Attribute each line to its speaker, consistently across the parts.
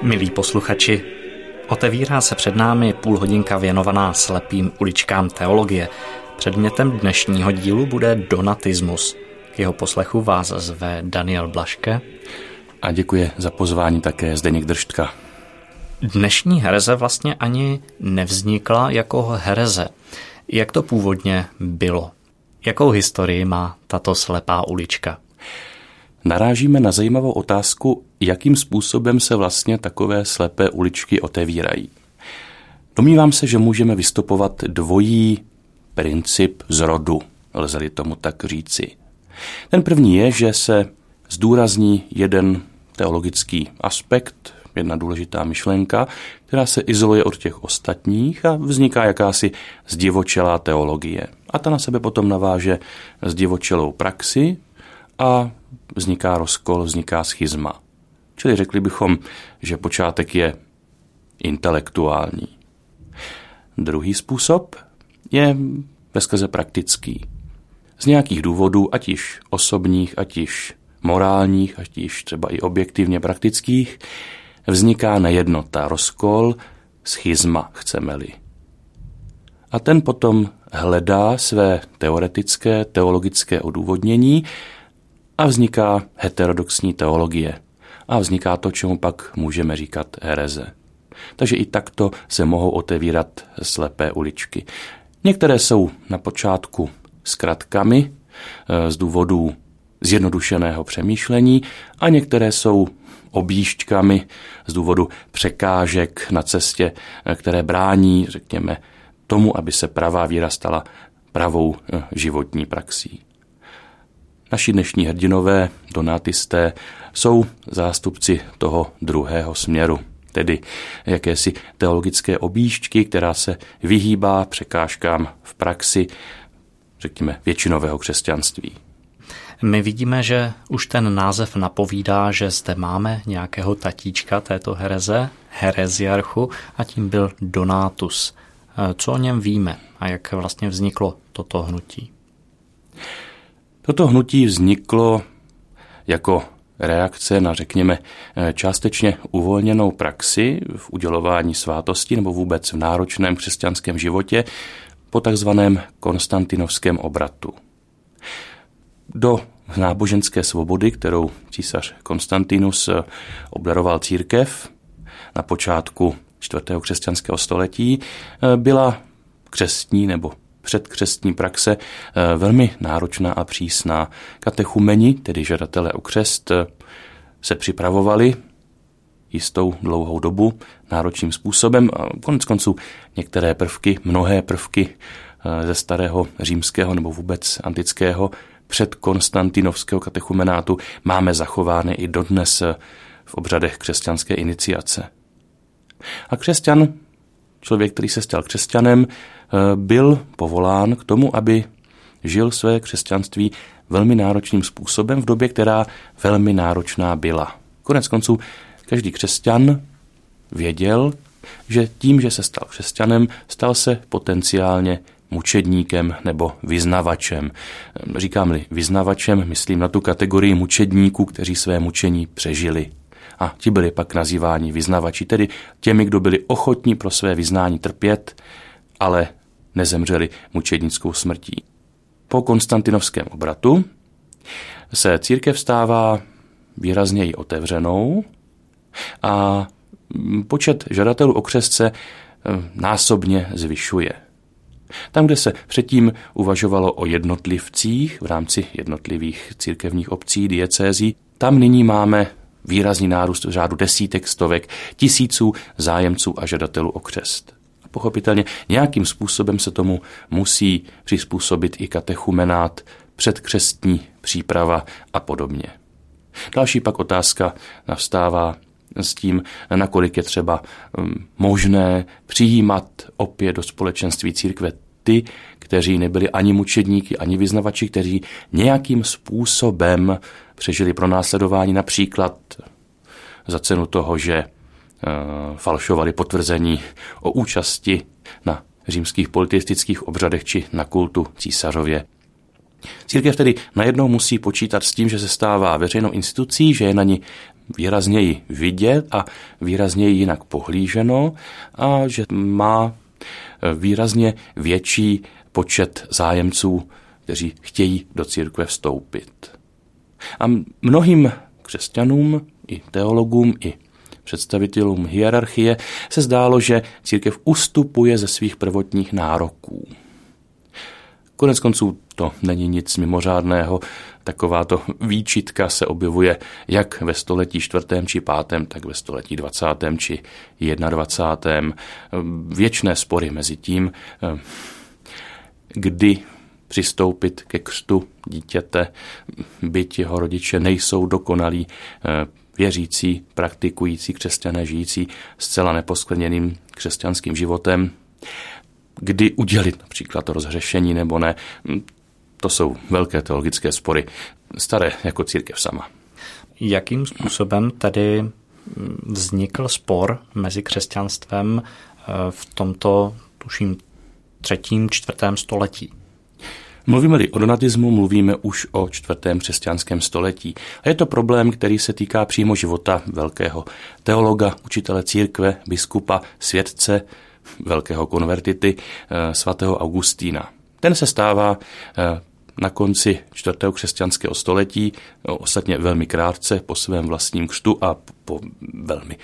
Speaker 1: Milí posluchači, otevírá se před námi půlhodinka věnovaná slepým uličkám teologie. Předmětem dnešního dílu bude donatismus. K jeho poslechu vás zve Daniel Blaške.
Speaker 2: A děkuje za pozvání také Zdeněk Držtka.
Speaker 1: Dnešní hereze vlastně ani nevznikla jako hereze. Jak to původně bylo? Jakou historii má tato slepá ulička?
Speaker 2: Narážíme na zajímavou otázku, jakým způsobem se vlastně takové slepé uličky otevírají. Domnívám se, že můžeme vystupovat dvojí princip zrodu, lze-li tomu tak říci. Ten první je, že se zdůrazní jeden teologický aspekt, jedna důležitá myšlenka, která se izoluje od těch ostatních a vzniká jakási zdivočelá teologie. A ta na sebe potom naváže zdivočelou praxi a vzniká rozkol, vzniká schizma. Čili řekli bychom, že počátek je intelektuální. Druhý způsob je veskrze praktický. Z nějakých důvodů, ať již osobních, ať již morálních, ať již třeba i objektivně praktických, vzniká nejednota, rozkol, schizma, chceme-li. A ten potom hledá své teoretické, teologické odůvodnění a vzniká heterodoxní teologie. A vzniká to, čemu pak můžeme říkat hereze. Takže i takto se mohou otevírat slepé uličky. Některé jsou na počátku zkratkami z důvodu zjednodušeného přemýšlení a některé jsou objížďkami z důvodu překážek na cestě, které brání, řekněme, tomu, aby se pravá víra stala pravou životní praxí. Naši dnešní hrdinové, donatisté, jsou zástupci toho druhého směru, tedy jakési teologické objížďky, která se vyhýbá překážkám v praxi, řekněme, většinového křesťanství.
Speaker 1: My vidíme, že už ten název napovídá, že zde máme nějakého tatíčka této hereze, hereziarchu, a tím byl Donatus. Co o něm víme a jak vlastně vzniklo toto hnutí?
Speaker 2: Toto hnutí vzniklo jako reakce na, řekněme, částečně uvolněnou praxi v udělování svátosti nebo vůbec v náročném křesťanském životě po takzvaném konstantinovském obratu. Do náboženské svobody, kterou císař Konstantinus obdaroval církev na počátku 4. křesťanského století, byla křestní nebo předkřestní praxe velmi náročná a přísná. Katechumeni, tedy žadatelé o křest, se připravovali jistou dlouhou dobu náročným způsobem a konec konců některé prvky, mnohé prvky ze starého římského nebo vůbec antického předkonstantinovského katechumenátu máme zachovány i dodnes v obřadech křesťanské iniciace. A křesťan, člověk, který se stal křesťanem, byl povolán k tomu, aby žil své křesťanství velmi náročným způsobem v době, která velmi náročná byla. Konec konců každý křesťan věděl, že tím, že se stal křesťanem, stal se potenciálně mučedníkem nebo vyznavačem. Říkám-li vyznavačem, myslím na tu kategorii mučedníků, kteří své mučení přežili. A ti byli pak nazýváni vyznavači, tedy těmi, kdo byli ochotní pro své vyznání trpět, ale nezemřeli mučednickou smrtí. Po konstantinovském obratu se církev stává výrazněji otevřenou a počet žadatelů o křest se násobně zvyšuje. Tam, kde se předtím uvažovalo o jednotlivcích v rámci jednotlivých církevních obcí, diecézí, tam nyní máme výrazný nárůst v řádu desítek, stovek, tisíců zájemců a žadatelů o křest. A pochopitelně nějakým způsobem se tomu musí přizpůsobit i katechumenát, předkřestní příprava a podobně. Další pak otázka navstává s tím, nakolik je třeba možné přijímat opět do společenství církve ty, kteří nebyli ani mučedníky, ani vyznavači, kteří nějakým způsobem přežili pronásledování, například za cenu toho, že falšovali potvrzení o účasti na římských politistických obřadech či na kultu císařově. Církev tedy najednou musí počítat s tím, že se stává veřejnou institucí, že je na ní výrazněji vidět a výrazněji jinak pohlíženo a že má výrazně větší počet zájemců, kteří chtějí do církve vstoupit. A mnohým křesťanům, i teologům, i představitelům hierarchie se zdálo, že církev ustupuje ze svých prvotních nároků. Koneckonců to není nic mimořádného, takováto výčitka se objevuje jak ve století 4. či 5., tak ve století 20. či 21. Věčné spory mezi tím, kdy přistoupit ke křtu dítěte, byť jeho rodiče nejsou dokonalí, věřící, praktikující křesťané, žijící zcela neposkvrněným křesťanským životem, kdy udělit například to rozhřešení nebo ne. To jsou velké teologické spory, staré jako církev sama.
Speaker 1: Jakým způsobem tedy vznikl spor mezi křesťanstvem v tomto, tuším, 3. 4. století?
Speaker 2: Mluvíme-li o donatismu, mluvíme už o 4. křesťanském století. A je to problém, který se týká přímo života velkého teologa, učitele církve, biskupa, světce, velkého konvertity, svatého Augustína. Ten se stává na konci 4. křesťanského století, ostatně velmi krátce po svém vlastním křtu a po velmi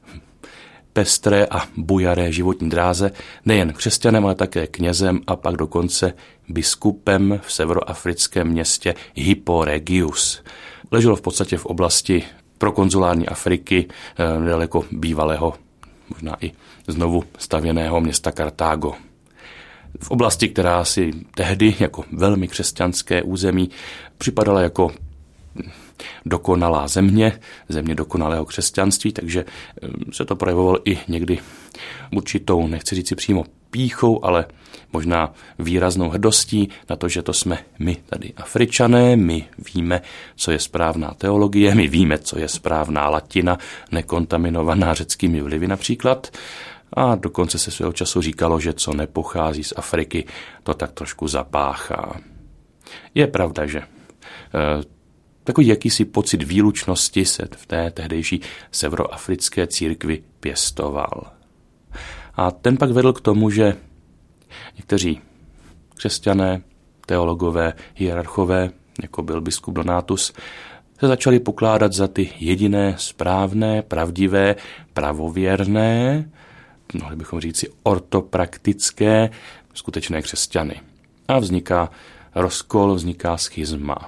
Speaker 2: pestré a bujaré životní dráze, nejen křesťanem, ale také knězem a pak dokonce biskupem v severoafrickém městě Hippo Regius. Leželo v podstatě v oblasti prokonzulární Afriky, nedaleko bývalého, možná i znovu stavěného města Kartágo. V oblasti, která si tehdy jako velmi křesťanské území připadala jako dokonalá země dokonalého křesťanství, takže se to projevovalo i někdy určitou, nechci říct si přímo pýchou, ale možná výraznou hrdostí na to, že to jsme my tady Afričané, my víme, co je správná teologie, my víme, co je správná latina, nekontaminovaná řeckými vlivy například. A dokonce se svého času říkalo, že co nepochází z Afriky, to tak trošku zapáchá. Je pravda, že takový jakýsi pocit výlučnosti se v té tehdejší severoafrické církvi pěstoval. A ten pak vedl k tomu, že někteří křesťané, teologové, hierarchové, jako byl biskup Donatus, se začali pokládat za ty jediné správné, pravdivé, pravověrné, mohli bychom říci ortopraktické, skutečné křesťany. A vzniká rozkol, vzniká schizma.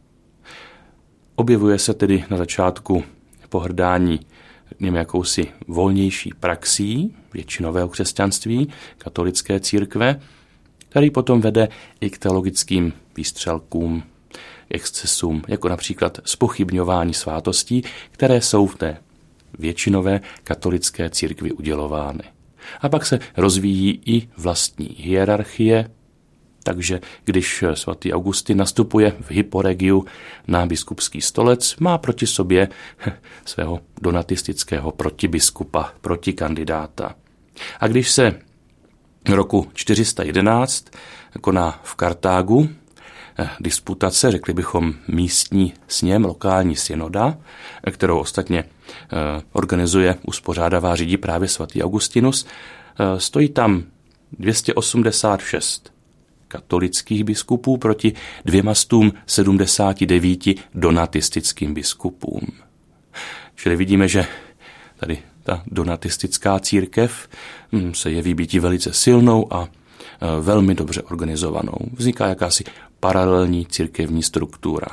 Speaker 2: Objevuje se tedy na začátku pohrdání jakousi volnější praxí většinového křesťanství, katolické církve, který potom vede i k teologickým výstřelkům, excesům, jako například zpochybňování svátostí, které jsou v té většinové katolické církvi udělovány. A pak se rozvíjí i vlastní hierarchie, takže když svatý Augustin nastupuje v Hippo Regiu na biskupský stolec, má proti sobě svého donatistického protibiskupa, protikandidáta. A když se roku 411 koná v Kartágu disputace, řekli bychom místní sněm, lokální synoda, kterou ostatně organizuje, uspořádává, řídí právě svatý Augustinus, stojí tam 286 katolických biskupů proti 279 donatistickým biskupům. Čili vidíme, že tady ta donatistická církev se jeví býti velice silnou a velmi dobře organizovanou. Vzniká jakási paralelní církevní struktura.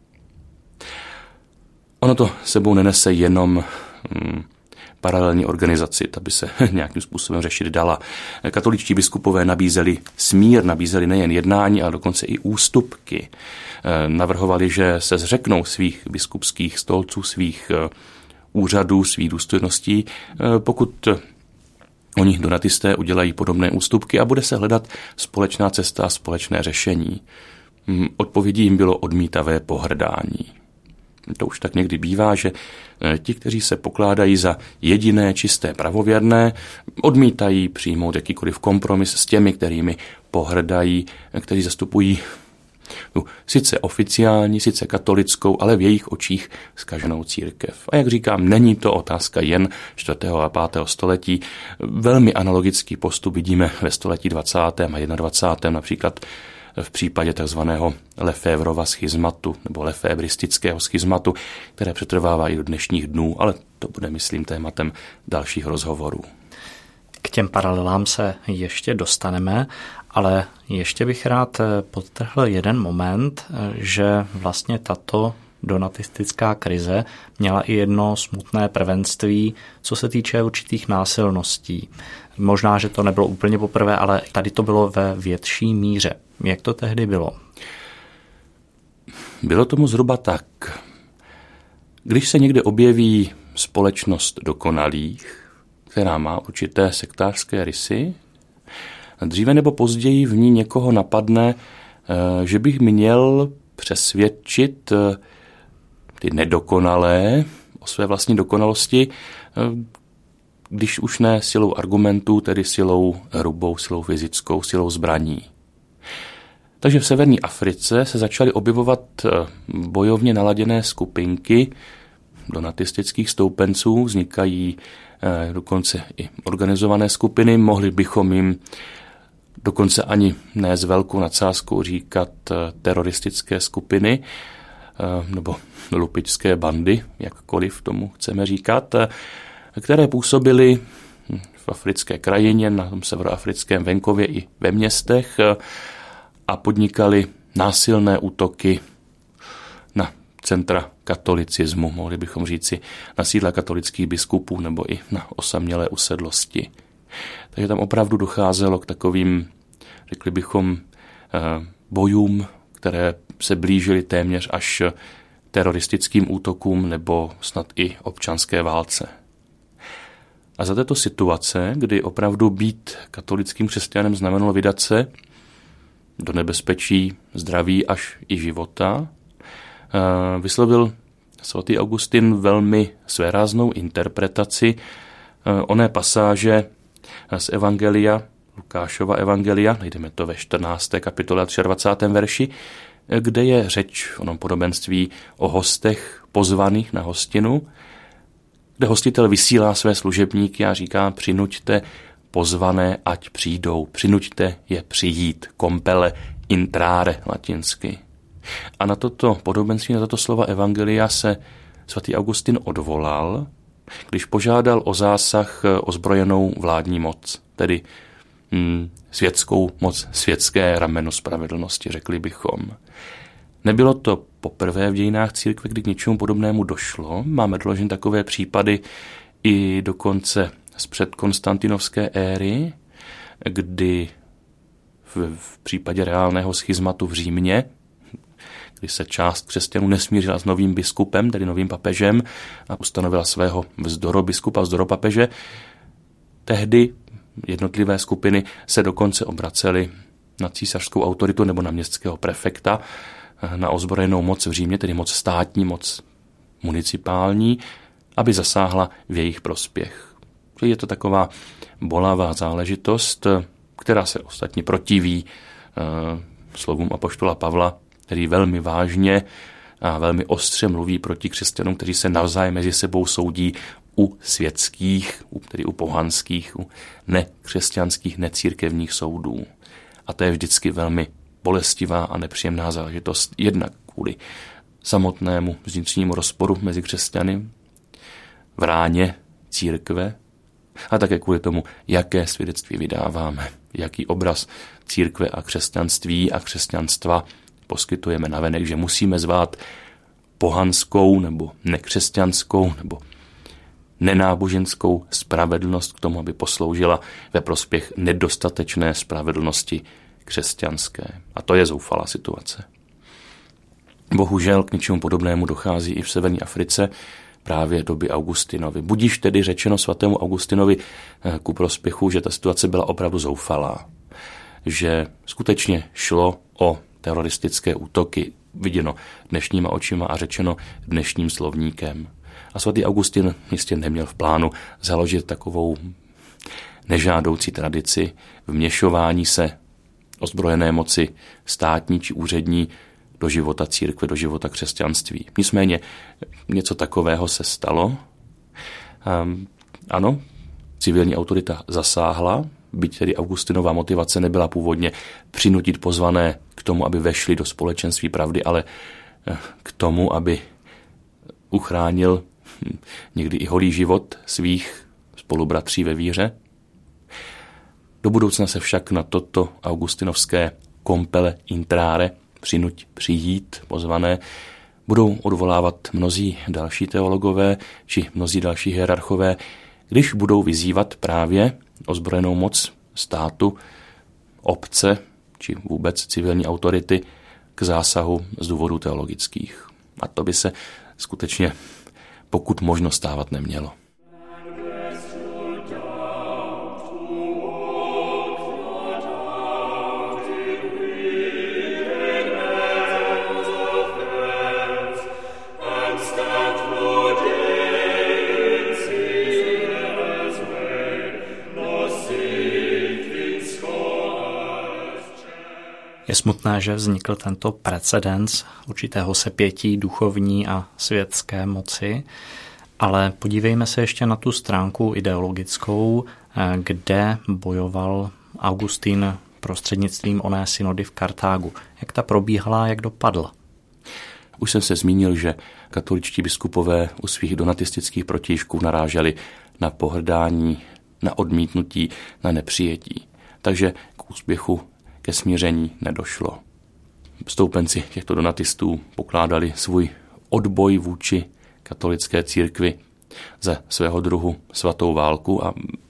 Speaker 2: Ono to sebou nenese jenom paralelní organizaci, ta by se nějakým způsobem řešit dala. Katoličtí biskupové nabízeli smír, nabízeli nejen jednání, ale dokonce i ústupky. Navrhovali, že se zřeknou svých biskupských stolců, svých úřadů, svých důstojností, pokud oni donatisté udělají podobné ústupky a bude se hledat společná cesta a společné řešení. Odpovědí jim bylo odmítavé pohrdání. To už tak někdy bývá, že ti, kteří se pokládají za jediné, čisté, pravověrné, odmítají přijmout jakýkoliv kompromis s těmi, kterými pohrdají, kteří zastupují Sice oficiální, sice katolickou, ale v jejich očích zkaženou církev. A jak říkám, není to otázka jen 4. a 5. století. Velmi analogický postup vidíme ve století 20. a 21. například v případě takzvaného Lefévrova schizmatu nebo lefébristického schizmatu, které přetrvává i do dnešních dnů, ale to bude, myslím, tématem dalších rozhovorů.
Speaker 1: K těm paralelám se ještě dostaneme, ale ještě bych rád podtrhl jeden moment, že vlastně tato donatistická krize měla i jedno smutné prvenství, co se týče určitých násilností. Možná, že to nebylo úplně poprvé, ale tady to bylo ve větší míře. Jak to tehdy bylo?
Speaker 2: Bylo tomu zhruba tak. Když se někde objeví společnost dokonalých, která má určité sektářské rysy, dříve nebo později v ní někoho napadne, že bych měl přesvědčit ty nedokonalé o své vlastní dokonalosti, když už ne silou argumentů, tedy silou hrubou, silou fyzickou, silou zbraní. Takže v severní Africe se začaly objevovat bojovně naladěné skupinky donatistických stoupenců, vznikají dokonce i organizované skupiny, mohli bychom jim dokonce ani ne s velkou nadsázkou říkat teroristické skupiny nebo lupičské bandy, jakkoliv tomu chceme říkat, které působily v africké krajině, na tom severoafrickém venkově i ve městech a podnikali násilné útoky na centra katolicismu, mohli bychom říci na sídla katolických biskupů nebo i na osamělé usedlosti. Takže tam opravdu docházelo k takovým, řekli bychom, bojům, které se blížily téměř až teroristickým útokům nebo snad i občanské válce. A za této situace, kdy opravdu být katolickým křesťanem znamenalo vydat se do nebezpečí zdraví až i života, vyslovil svatý Augustin velmi svéráznou interpretaci oné pasáže z Evangelia, Lukášova Evangelia, najdeme to ve 14. kapitole 23. verši, kde je řeč v onom podobenství o hostech pozvaných na hostinu, kde hostitel vysílá své služebníky a říká: přinuďte pozvané, ať přijdou, přinuďte je přijít, compelle intrare latinsky. A na toto podobenství, na tato slova Evangelia se svatý Augustin odvolal, když požádal o zásah ozbrojenou vládní moc, tedy světskou moc, světské rameno spravedlnosti, řekli bychom. Nebylo to poprvé v dějinách církve, kdy k něčemu podobnému došlo. Máme doložen takové případy i dokonce z předkonstantinovské éry, kdy v případě reálného schizmatu v Římě, kdy se část křesťanů nesmířila s novým biskupem, tedy novým papežem, a ustanovila svého vzdorobiskupa, vzdoropapeže, tehdy jednotlivé skupiny se dokonce obracely na císařskou autoritu nebo na městského prefekta, na ozbrojenou moc v Římě, tedy moc státní, moc municipální, aby zasáhla v jejich prospěch. Je to taková bolavá záležitost, která se ostatně protiví slovům apoštola Pavla, který velmi vážně a velmi ostře mluví proti křesťanům, kteří se navzájem mezi sebou soudí u světských, tedy u pohanských, u nekřesťanských, necírkevních soudů. A to je vždycky velmi bolestivá a nepříjemná záležitost, jednak kvůli samotnému vnitřnímu rozporu mezi křesťany v ráně církve, a také kvůli tomu, jaké svědectví vydáváme, jaký obraz církve a křesťanství a křesťanstva poskytujeme navenek, že musíme zvát pohanskou nebo nekřesťanskou nebo nenáboženskou spravedlnost k tomu, aby posloužila ve prospěch nedostatečné spravedlnosti křesťanské. A to je zoufalá situace. Bohužel k něčemu podobnému dochází i v severní Africe právě doby Augustinovi. Budíš tedy řečeno svatému Augustinovi ku prospěchu, že ta situace byla opravdu zoufalá. Že skutečně šlo o teroristické útoky, viděno dnešníma očima a řečeno dnešním slovníkem. A svatý Augustin jistě neměl v plánu založit takovou nežádoucí tradici vměšování se ozbrojené moci státní či úřední do života církve, do života křesťanství. Nicméně něco takového se stalo. Ano, civilní autorita zasáhla, byť tedy Augustinová motivace nebyla původně přinutit pozvané k tomu, aby vešli do společenství pravdy, ale k tomu, aby uchránil někdy i holý život svých spolubratří ve víře. Do budoucna se však na toto augustinovské compelle intrare, přinuť přijít pozvané, budou odvolávat mnozí další teologové či mnozí další hierarchové, když budou vyzývat právě ozbrojenou moc státu, obce či vůbec civilní autority k zásahu z důvodů teologických. A to by se skutečně pokud možno stávat nemělo.
Speaker 1: Je smutné, že vznikl tento precedens určitého sepětí duchovní a světské moci, ale podívejme se ještě na tu stránku ideologickou, kde bojoval Augustín prostřednictvím oné synody v Kartágu. Jak ta probíhala, jak dopadla?
Speaker 2: Už jsem se zmínil, že katoličtí biskupové u svých donatistických protějšků naráželi na pohrdání, na odmítnutí, na nepřijetí. Takže k úspěchu, ke smíření nedošlo. Stoupenci těchto donatistů pokládali svůj odboj vůči katolické církvi za svého druhu svatou válku a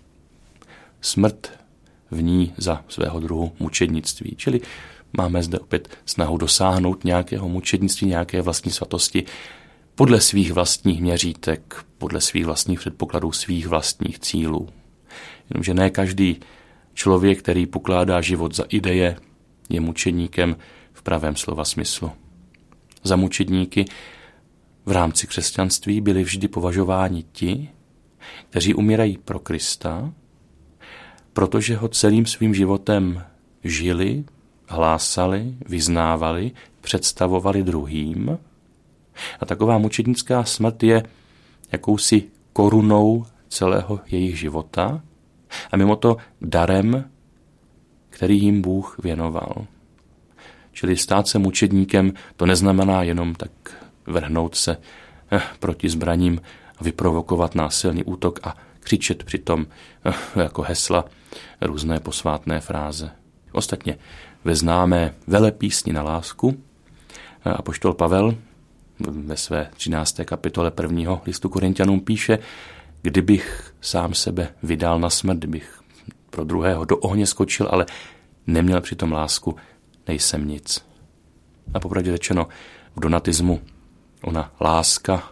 Speaker 2: smrt v ní za svého druhu mučednictví. Čili máme zde opět snahu dosáhnout nějakého mučednictví, nějaké vlastní svatosti podle svých vlastních měřítek, podle svých vlastních předpokladů, svých vlastních cílů. Jenomže ne každý člověk, který pokládá život za ideje, je mučedníkem v pravém slova smyslu. Za mučedníky v rámci křesťanství byli vždy považováni ti, kteří umírají pro Krista, protože ho celým svým životem žili, hlásali, vyznávali, představovali druhým. A taková mučednická smrt je jakousi korunou celého jejich života a mimo to darem, který jim Bůh věnoval. Čili stát se mučedníkem, to neznamená jenom tak vrhnout se proti zbraním, vyprovokovat násilný útok a křičet přitom jako hesla různé posvátné fráze. Ostatně ve známé velepísni na lásku apoštol Pavel ve své 13. kapitole 1. listu Korinťanům píše: kdybych sám sebe vydal na smrt, bych pro druhého do ohně skočil, ale neměl přitom lásku, nejsem nic. A popravdě řečeno, v donatismu ona láska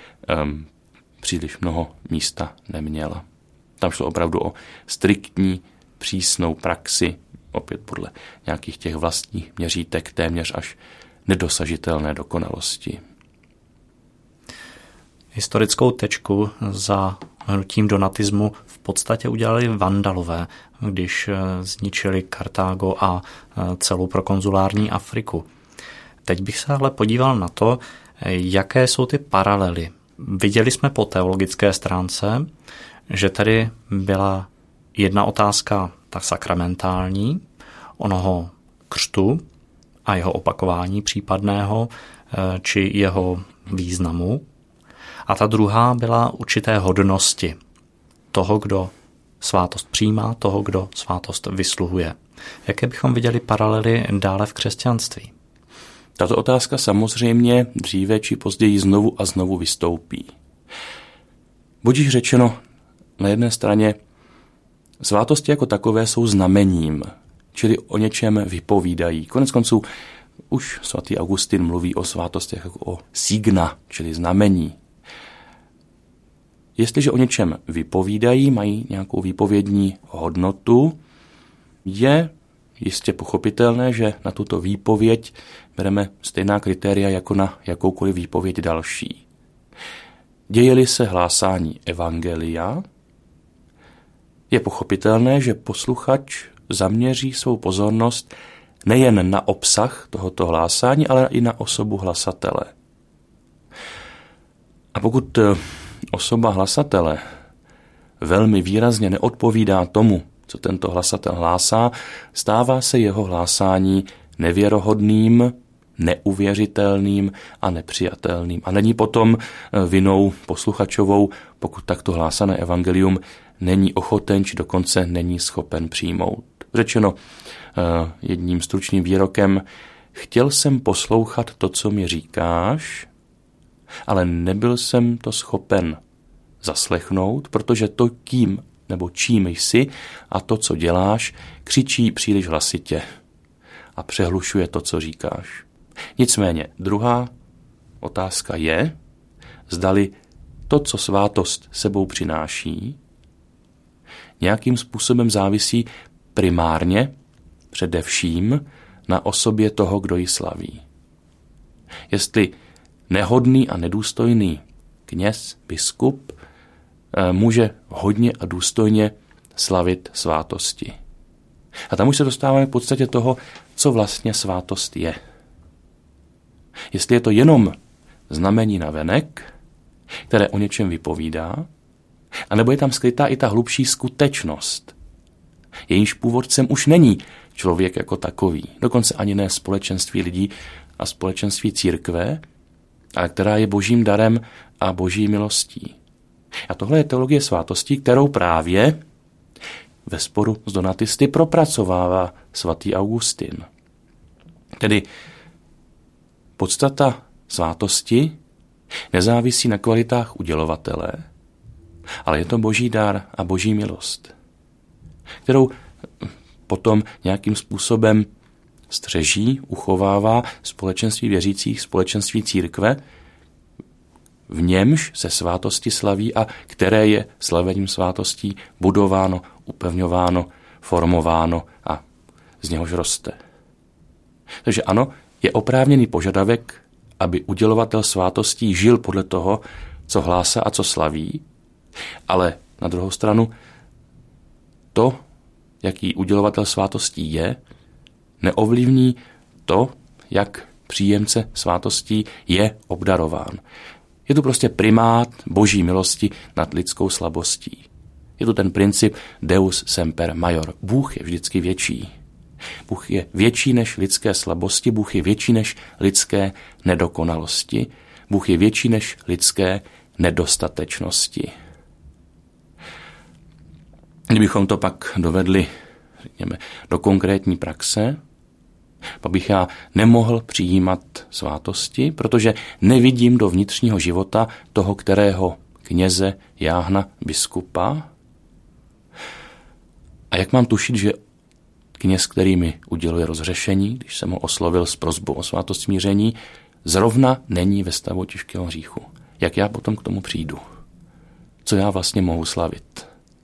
Speaker 2: příliš mnoho místa neměla. Tam šlo opravdu o striktní, přísnou praxi, opět podle nějakých těch vlastních měřítek, téměř až nedosažitelné dokonalosti.
Speaker 1: Historickou tečku za hnutím donatismu v podstatě udělali Vandalové, když zničili Kartágo a celou prokonzulární Afriku. Teď bych se ale podíval na to, jaké jsou ty paralely. Viděli jsme po teologické stránce, že tady byla jedna otázka tak sakramentální, onoho křtu a jeho opakování případného, či jeho významu. A ta druhá byla určité hodnosti toho, kdo svátost přijímá, toho, kdo svátost vysluhuje. Jaké bychom viděli paralely dále v křesťanství?
Speaker 2: Tato otázka samozřejmě dříve či později znovu a znovu vystoupí. Budiž řečeno, na jedné straně svátosti jako takové jsou znamením, čili o něčem vypovídají. Koneckonců už svatý Augustin mluví o svátostech jako o signa, čili znamení. Jestliže o něčem vypovídají, mají nějakou výpovědní hodnotu, je jistě pochopitelné, že na tuto výpověď bereme stejná kritéria jako na jakoukoliv výpověď další. Děje-li se hlásání evangelia, je pochopitelné, že posluchač zaměří svou pozornost nejen na obsah tohoto hlásání, ale i na osobu hlasatele. A pokud osoba hlasatele velmi výrazně neodpovídá tomu, co tento hlasatel hlásá, stává se jeho hlásání nevěrohodným, neuvěřitelným a nepřijatelným. A není potom vinou posluchačovou, pokud takto hlásané evangelium není ochoten, či dokonce není schopen přijmout. Řečeno jedním stručným výrokem, chtěl jsem poslouchat to, co mi říkáš, ale nebyl jsem to schopen zaslechnout, protože to, kým nebo čím jsi a to, co děláš, křičí příliš hlasitě a přehlušuje to, co říkáš. Nicméně druhá otázka je, zdali to, co svátost sebou přináší, nějakým způsobem závisí primárně, především na osobě toho, kdo ji slaví. Jestli nehodný a nedůstojný kněz, biskup, může hodně a důstojně slavit svátosti. A tam už se dostáváme v podstatě toho, co vlastně svátost je. Jestli je to jenom znamení navenek, které o něčem vypovídá, anebo je tam skrytá i ta hlubší skutečnost. Jejímž původcem už není člověk jako takový, dokonce ani ne společenství lidí a společenství církve, ale která je božím darem a boží milostí. A tohle je teologie svátostí, kterou právě ve sporu s donatisty propracovává svatý Augustin. Tedy podstata svátosti nezávisí na kvalitách udělovatele, ale je to boží dar a boží milost, kterou potom nějakým způsobem střeží, uchovává společenství věřících, společenství církve, v němž se svátosti slaví a které je slavením svátostí budováno, upevňováno, formováno a z něhož roste. Takže ano, je oprávněný požadavek, aby udělovatel svátostí žil podle toho, co hlásá a co slaví, ale na druhou stranu to, jaký udělovatel svátostí je, neovlivní to, jak příjemce svátostí je obdarován. Je tu prostě primát boží milosti nad lidskou slabostí. Je tu ten princip Deus semper maior. Bůh je vždycky větší. Bůh je větší než lidské slabosti, Bůh je větší než lidské nedokonalosti, Bůh je větší než lidské nedostatečnosti. Kdybychom to pak dovedli, řekněme, do konkrétní praxe, pak bych já nemohl přijímat svátosti, protože nevidím do vnitřního života toho, kterého kněze, jáhna, biskupa. A jak mám tušit, že kněz, který mi uděluje rozhřešení, když jsem ho oslovil s prosbou o svátost smíření, zrovna není ve stavu těžkého hříchu. Jak já potom k tomu přijdu? Co já vlastně mohu slavit?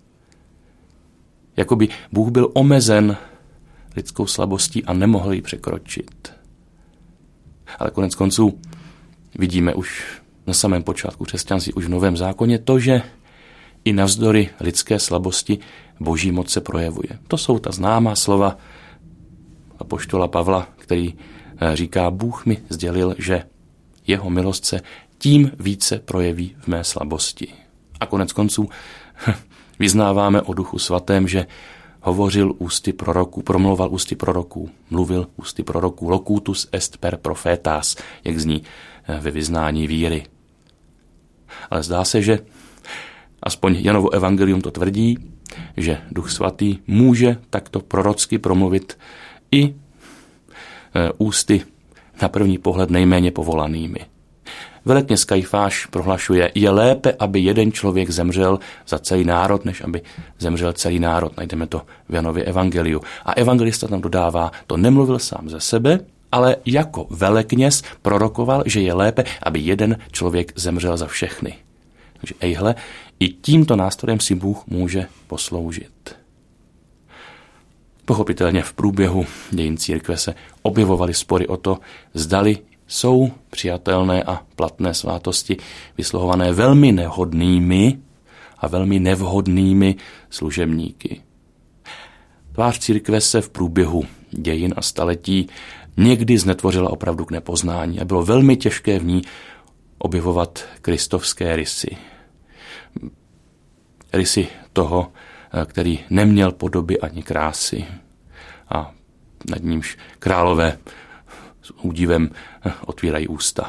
Speaker 2: Jakoby Bůh byl omezen lidskou slabostí a nemohl ji překročit. Ale konec konců vidíme už na samém počátku křesťanství, už v Novém zákoně, to, že i navzdory lidské slabosti boží moc se projevuje. To jsou ta známá slova apoštola Pavla, který říká, Bůh mi sdělil, že jeho milost se tím více projeví v mé slabosti. A konec konců vyznáváme o Duchu svatém, že hovořil ústy proroků, promlouval ústy proroků, mluvil ústy proroků, locutus est per profetas, jak zní ve vyznání víry. Ale zdá se, že aspoň Janovo evangelium to tvrdí, že Duch svatý může takto prorocky promluvit i ústy na první pohled nejméně povolanými. Velekněz Kajfáš prohlašuje, je lépe, aby jeden člověk zemřel za celý národ, než aby zemřel celý národ. Najdeme to v Janově evangeliu. A evangelista tam dodává, to nemluvil sám ze sebe, ale jako velekněz prorokoval, že je lépe, aby jeden člověk zemřel za všechny. Takže ejhle, i tímto nástrojem si Bůh může posloužit. Pochopitelně v průběhu dějin církve se objevovaly spory o to, zdali jsou přijatelné a platné svátosti vysluhované velmi nehodnými a velmi nevhodnými služebníky. Tvář církve se v průběhu dějin a staletí někdy znetvořila opravdu k nepoznání a bylo velmi těžké v ní objevovat kristovské rysy. Rysy toho, který neměl podoby ani krásy a nad nímž králové s údivem otvírají ústa.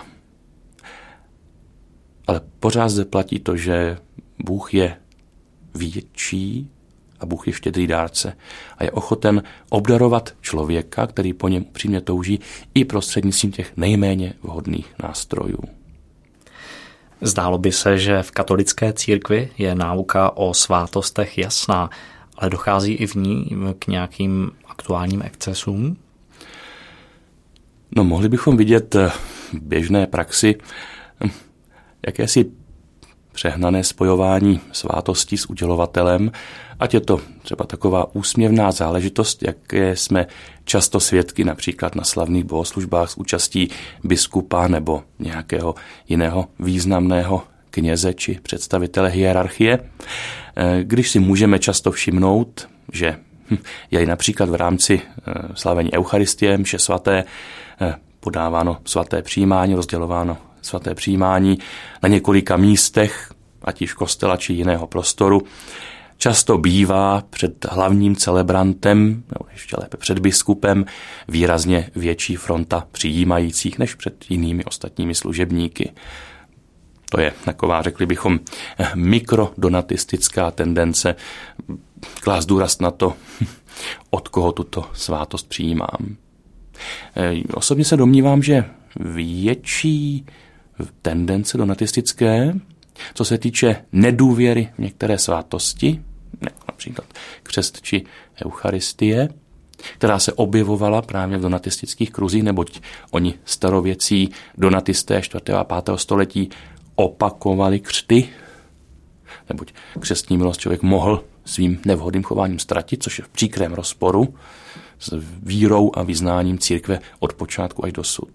Speaker 2: Ale pořád zde platí to, že Bůh je větší a Bůh je štědrý dárce a je ochoten obdarovat člověka, který po něm upřímně touží, i prostřednictvím těch nejméně vhodných nástrojů.
Speaker 1: Zdálo by se, že v katolické církvi je náuka o svátostech jasná, ale dochází i v ní k nějakým aktuálním excesům?
Speaker 2: No, mohli bychom vidět v běžné praxi jakési přehnané spojování svátostí s udělovatelem, ať je to třeba taková úsměvná záležitost, jaké jsme často svědky například na slavných bohoslužbách s účastí biskupa nebo nějakého jiného významného kněze či představitele hierarchie, když si můžeme často všimnout, že je například v rámci slavení Eucharistie, mše svaté, podáváno svaté přijímání, rozdělováno svaté přijímání na několika místech, ať již kostela či jiného prostoru. Často bývá před hlavním celebrantem, nebo ještě lépe před biskupem, výrazně větší fronta přijímajících než před jinými ostatními služebníky. To je taková, řekli bychom, mikrodonatistická tendence klást důraz na to, od koho tuto svátost přijímám. Osobně se domnívám, že větší tendence donatistické, co se týče nedůvěry v některé svátosti, například křest či Eucharistie, která se objevovala právě v donatistických kruzích, neboť oni starověcí donatisté 4. a 5. století opakovali křty, neboť křestní milost člověk mohl svým nevhodným chováním ztratit, což je v příkrém rozporu s vírou a vyznáním církve od počátku až dosud.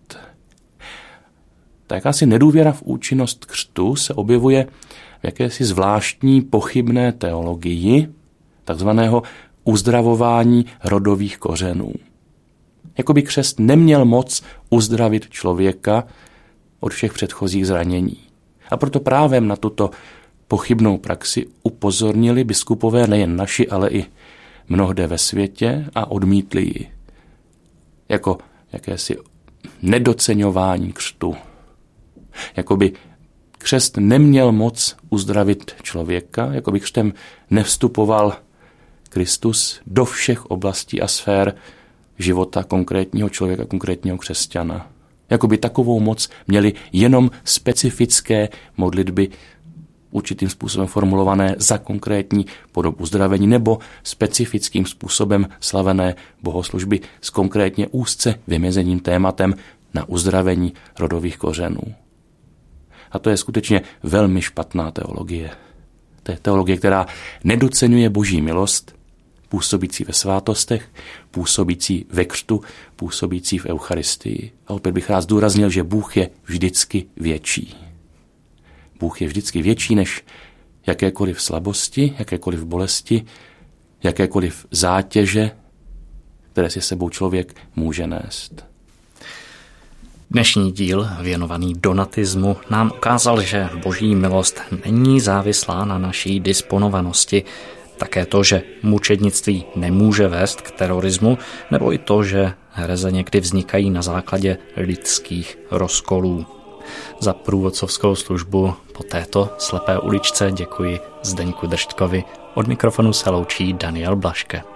Speaker 2: Ta jakási nedůvěra v účinnost křtu se objevuje v jakési zvláštní pochybné teologii, takzvaného uzdravování rodových kořenů. Jakoby křest neměl moc uzdravit člověka od všech předchozích zranění. A proto právem na tuto pochybnou praxi upozornili biskupové nejen naši, ale i mnohde ve světě a odmítli ji. Jako jakési nedoceňování křtu. Jakoby křest neměl moc uzdravit člověka, jakoby křtem nevstupoval Kristus do všech oblastí a sfér života konkrétního člověka, konkrétního křesťana. Jakoby takovou moc měly jenom specifické modlitby určitým způsobem formulované za konkrétní podobu uzdravení nebo specifickým způsobem slavené bohoslužby s konkrétně úzce vymezeným tématem na uzdravení rodových kořenů. A to je skutečně velmi špatná teologie. To je teologie, která nedoceňuje boží milost, působící ve svátostech, působící ve křtu, působící v Eucharistii. A opět bych rád zdůraznil, že Bůh je vždycky větší. Bůh je vždycky větší než jakékoliv slabosti, jakékoliv bolesti, jakékoliv zátěže, které si sebou člověk může nést.
Speaker 1: Dnešní díl, věnovaný donatismu, nám ukázal, že boží milost není závislá na naší disponovanosti. Také to, že mučednictví nemůže vést k terorismu, nebo i to, že hereze někdy vznikají na základě lidských rozkolů. Za průvodcovskou službu po této slepé uličce děkuji Zdeňku Držtkovi. Od mikrofonu se loučí Daniel Blaške.